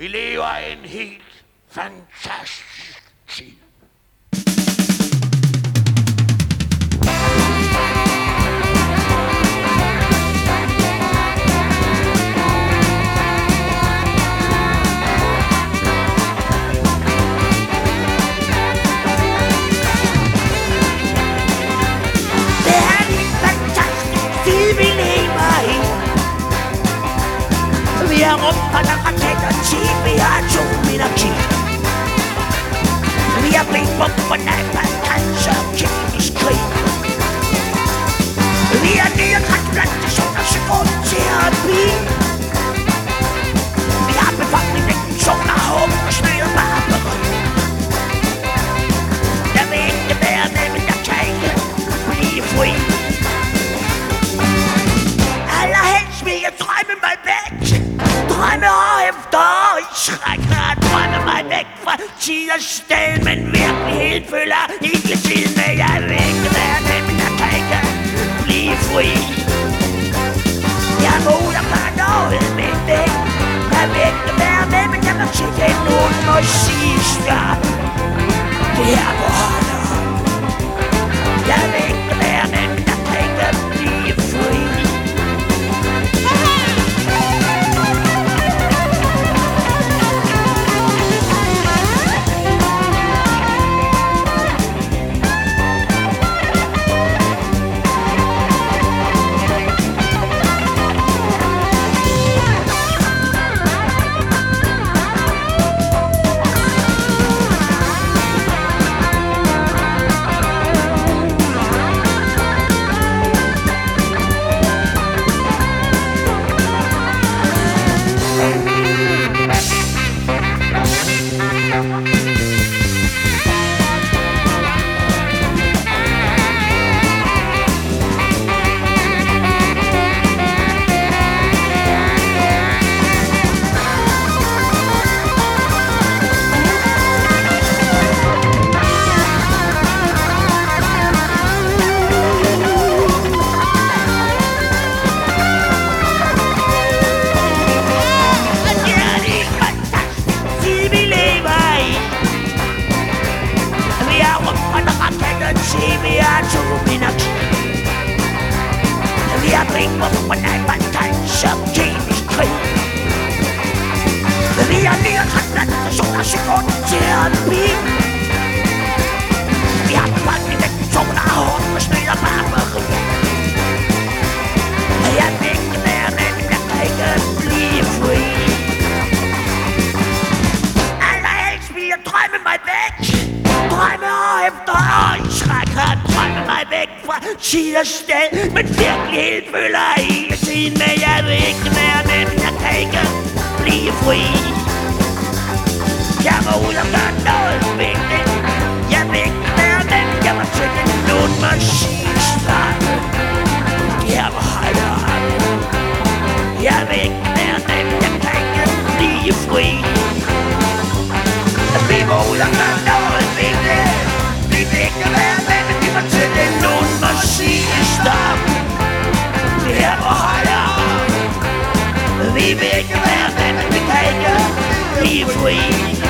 Vi lever en helt fantastisk tid. Vi har rumper, raketter, tip, vi har atomenergi. Vi har blinkbomber, napalm, cancer og kemisk krig. Vi har nye transplantationer, psykoterapi. Vi har befolkningseksplosioner, hungersnød og barbari. Jeg vil ikke være med, men jeg kan ikke blive fri. Allerhelst vil jeg drømme mig væk. Drømme år efter år i skræk har drømme mig væk fra tid og sted. Men virkeligheden følger ikke tiden med. Jeg vil ikke være det, men jeg kan ikke blive fri. Jeg må ud og gøre noget med det. Jeg vil ikke være med, men jeg må til det. Nogen må sige stop. Det her må holde op. Jeg vil ikke være med, men jeg kan ikke blive fri. Vi har blinkbomber, napalm, cancer og kemisk krig. Vi har nye transplantationer, psykoterapi. Vi har befolkningseksplosioner, hungersnød og barbari. Jeg vil ikke være med, men jeg kan ikke blive fri. Allerhelst vil jeg drømme mig væk. Drømme år efter år i skræk har drømme mig væk fra tid og sted. Men virkeligheden følger hele tiden med. Jeg vil ikke være med, men jeg kan ikke blive fri. Jeg må ud og gøre noget ved det. Jeg vil ikke være med, men jeg må til det. Nogen må sige stop. Jeg må holde op. Jeg vil ikke være med, men jeg kan ikke blive fri. Vi må ud og gøre noget ved det. Vi vil ikke være med, men vi må til det. Nogen må sige stop. Det her må holde op. Vi vil ikke være med, men vi kan ikke blive fri.